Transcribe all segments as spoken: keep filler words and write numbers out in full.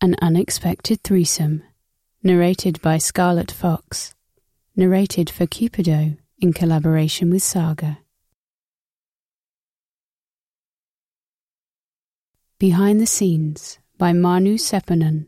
An Unexpected Threesome, narrated by Scarlett Fox, narrated for Cupido in collaboration with Saga. Behind the Scenes by Manu Seppanen.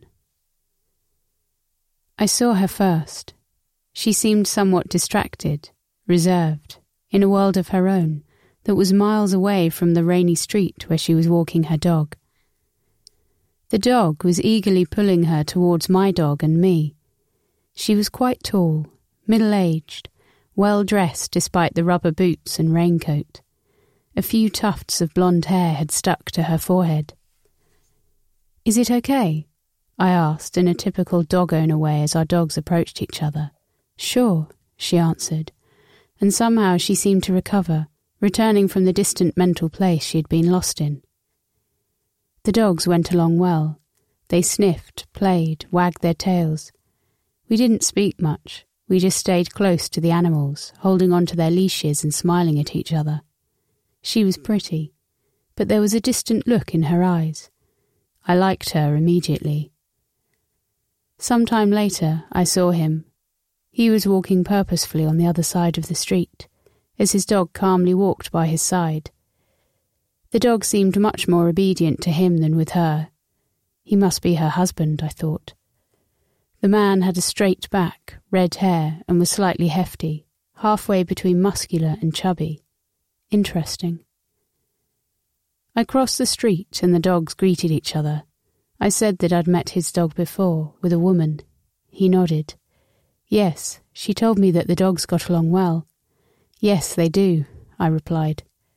I saw her first. She seemed somewhat distracted, reserved, in a world of her own that was miles away from the rainy street where she was walking her dog. The dog was eagerly pulling her towards my dog and me. She was quite tall, middle-aged, well-dressed despite the rubber boots and raincoat. A few tufts of blonde hair had stuck to her forehead. "Is it okay?" I asked in a typical dog-owner way as our dogs approached each other. "Sure," she answered, and somehow she seemed to recover, returning from the distant mental place she had been lost in. The dogs went along well. They sniffed, played, wagged their tails. We didn't speak much. We just stayed close to the animals, holding on to their leashes and smiling at each other. She was pretty, but there was a distant look in her eyes. I liked her immediately. Some time later, I saw him. He was walking purposefully on the other side of the street, as his dog calmly walked by his side. The dog seemed much more obedient to him than with her. He must be her husband, I thought. The man had a straight back, red hair, and was slightly hefty, halfway between muscular and chubby. Interesting. I crossed the street and the dogs greeted each other. I said that I'd met his dog before, with a woman. He nodded. "Yes, she told me that the dogs got along well." "Yes, they do," I replied.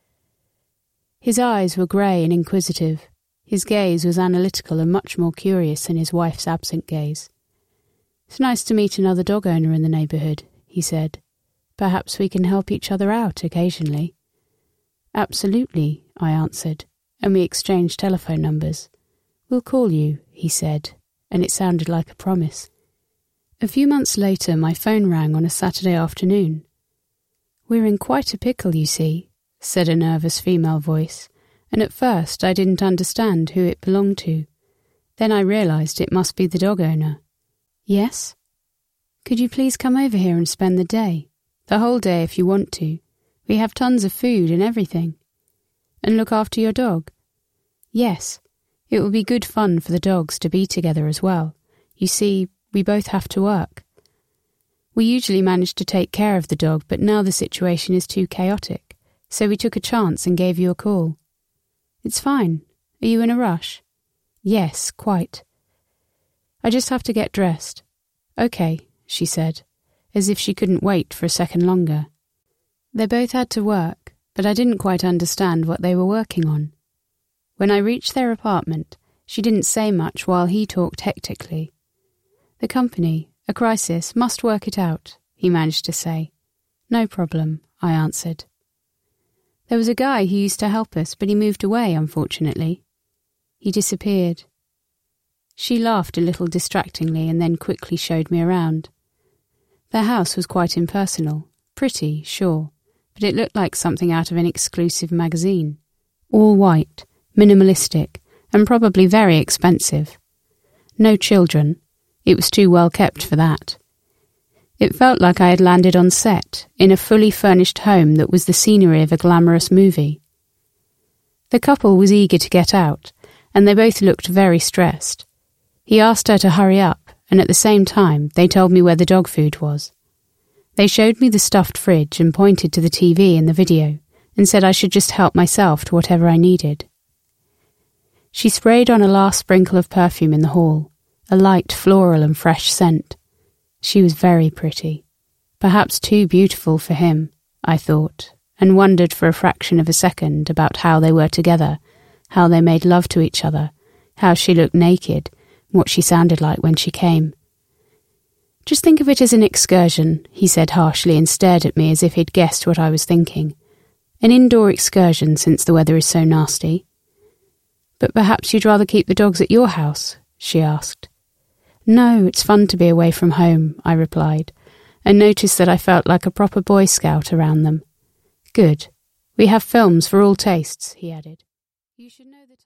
His eyes were grey and inquisitive. His gaze was analytical and much more curious than his wife's absent gaze. "It's nice to meet another dog owner in the neighbourhood," he said. "Perhaps we can help each other out occasionally." "Absolutely," I answered, and we exchanged telephone numbers. "We'll call you," he said, and it sounded like a promise. A few months later my phone rang on a Saturday afternoon. "We're in quite a pickle, you see," said a nervous female voice, and at first I didn't understand who it belonged to. Then I realised it must be the dog owner. "Yes? Could you please come over here and spend the day? The whole day if you want to. We have tons of food and everything. And look after your dog?" "Yes. It will be good fun for the dogs to be together as well. You see, we both have to work. We usually manage to take care of the dog, but now the situation is too chaotic, so we took a chance and gave you a call." "It's fine. Are you in a rush?" "Yes, quite." "I just have to get dressed." "Okay," she said, as if she couldn't wait for a second longer. They both had to work, but I didn't quite understand what they were working on. When I reached their apartment, she didn't say much while he talked hectically. "The company, a crisis, must work it out," he managed to say. "No problem," I answered. "There was a guy who used to help us, but he moved away, unfortunately. He disappeared." She laughed a little distractingly and then quickly showed me around. Their house was quite impersonal, pretty, sure, but it looked like something out of an exclusive magazine. All white, minimalistic, and probably very expensive. No children. It was too well kept for that. It felt like I had landed on set, in a fully furnished home that was the scenery of a glamorous movie. The couple was eager to get out, and they both looked very stressed. He asked her to hurry up, and at the same time they told me where the dog food was. They showed me the stuffed fridge and pointed to the T V in the video, and said I should just help myself to whatever I needed. She sprayed on a last sprinkle of perfume in the hall, a light floral and fresh scent. She was very pretty, perhaps too beautiful for him, I thought, and wondered for a fraction of a second about how they were together, how they made love to each other, how she looked naked, what she sounded like when she came. "Just think of it as an excursion," he said harshly and stared at me as if he'd guessed what I was thinking. "An indoor excursion since the weather is so nasty." "But perhaps you'd rather keep the dogs at your house?" she asked. "No, it's fun to be away from home," I replied, and noticed that I felt like a proper Boy Scout around them. "Good. We have films for all tastes," he added. "You should know the